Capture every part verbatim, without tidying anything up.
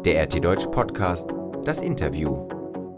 Der R T Deutsch Podcast, das Interview.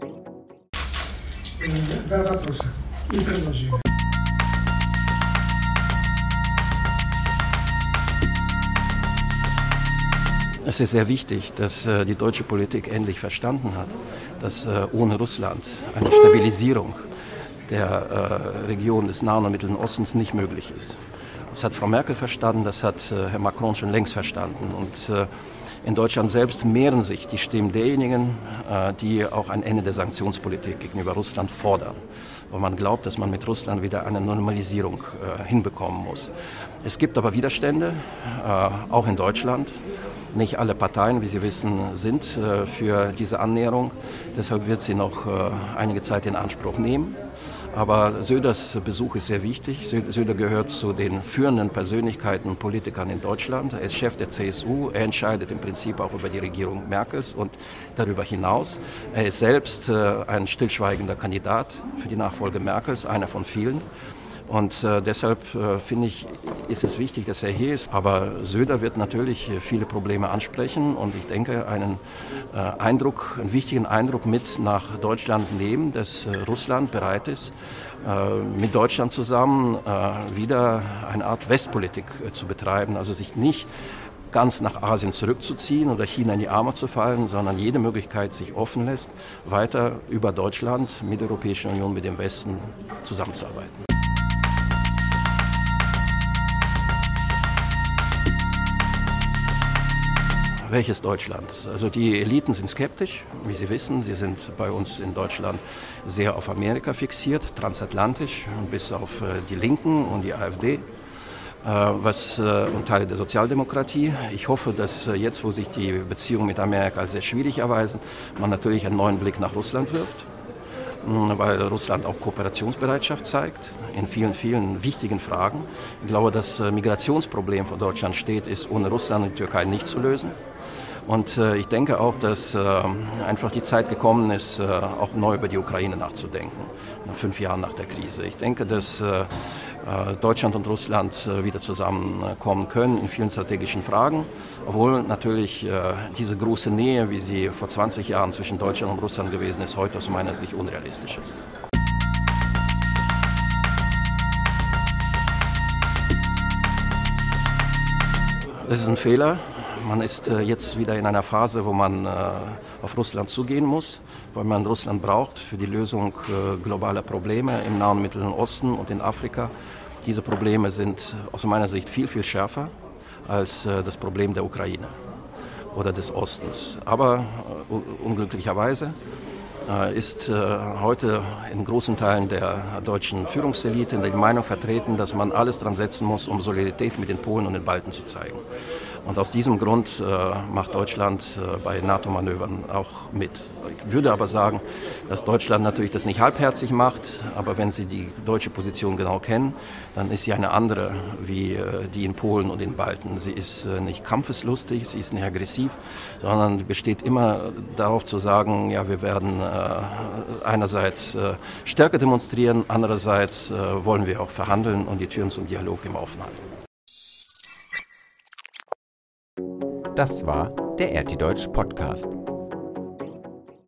Es ist sehr wichtig, dass äh, die deutsche Politik endlich verstanden hat, dass äh, ohne Russland eine Stabilisierung der äh, Region des Nahen und Mittleren Ostens nicht möglich ist. Das hat Frau Merkel verstanden, das hat äh, Herr Macron schon längst verstanden. Und äh, in Deutschland selbst mehren sich die Stimmen derjenigen, äh, die auch ein Ende der Sanktionspolitik gegenüber Russland fordern. Wo man glaubt, dass man mit Russland wieder eine Normalisierung äh, hinbekommen muss. Es gibt aber Widerstände, äh, auch in Deutschland. Nicht alle Parteien, wie Sie wissen, sind äh, für diese Annäherung. Deshalb wird sie noch äh, einige Zeit in Anspruch nehmen. Aber Söders Besuch ist sehr wichtig. Söder gehört zu den führenden Persönlichkeiten und Politikern in Deutschland. Er ist Chef der C S U. Er entscheidet im Prinzip auch über die Regierung Merkels und darüber hinaus. Er ist selbst äh, ein stillschweigender Kandidat für die Nachfolge Merkels, einer von vielen. Und äh, deshalb äh, finde ich, ist es wichtig, dass er hier ist. Aber Söder wird natürlich viele Probleme ansprechen und ich denke, einen äh, Eindruck, einen wichtigen Eindruck mit nach Deutschland nehmen, dass äh, Russland bereit ist, äh, mit Deutschland zusammen äh, wieder eine Art Westpolitik äh, zu betreiben, also sich nicht ganz nach Asien zurückzuziehen oder China in die Arme zu fallen, sondern jede Möglichkeit sich offen lässt, weiter über Deutschland mit der Europäischen Union, mit dem Westen zusammenzuarbeiten. Welches Deutschland? Also die Eliten sind skeptisch, wie Sie wissen. Sie sind bei uns in Deutschland sehr auf Amerika fixiert, transatlantisch, bis auf die Linken und die AfD was, und Teile der Sozialdemokratie. Ich hoffe, dass jetzt, wo sich die Beziehungen mit Amerika als sehr schwierig erweisen, man natürlich einen neuen Blick nach Russland wirft, weil Russland auch Kooperationsbereitschaft zeigt in vielen, vielen wichtigen Fragen. Ich glaube, das Migrationsproblem vor Deutschland steht, ist ohne Russland und die Türkei nicht zu lösen. Und äh, ich denke auch, dass äh, einfach die Zeit gekommen ist, äh, auch neu über die Ukraine nachzudenken, nach fünf Jahren nach der Krise. Ich denke, dass äh, Deutschland und Russland äh, wieder zusammenkommen können in vielen strategischen Fragen, obwohl natürlich äh, diese große Nähe, wie sie vor zwanzig Jahren zwischen Deutschland und Russland gewesen ist, heute aus meiner Sicht unrealistisch ist. Das ist ein Fehler. Man ist äh, jetzt wieder in einer Phase, wo man äh, auf Russland zugehen muss, weil man Russland braucht für die Lösung äh, globaler Probleme im Nahen und Mittleren Osten und in Afrika. Diese Probleme sind aus meiner Sicht viel, viel schärfer als äh, das Problem der Ukraine oder des Ostens. Aber äh, unglücklicherweise äh, ist äh, heute in großen Teilen der deutschen Führungselite die Meinung vertreten, dass man alles dran setzen muss, um Solidarität mit den Polen und den Balten zu zeigen. Und aus diesem Grund äh, macht Deutschland äh, bei NATO-Manövern auch mit. Ich würde aber sagen, dass Deutschland natürlich das nicht halbherzig macht, aber wenn Sie die deutsche Position genau kennen, dann ist sie eine andere wie äh, die in Polen und in Balten. Sie ist äh, nicht kampfeslustig, sie ist nicht aggressiv, sondern besteht immer darauf zu sagen, ja, wir werden äh, einerseits äh, Stärke demonstrieren, andererseits äh, wollen wir auch verhandeln und die Türen zum Dialog immer offen halten. Das war der R T Deutsch Podcast.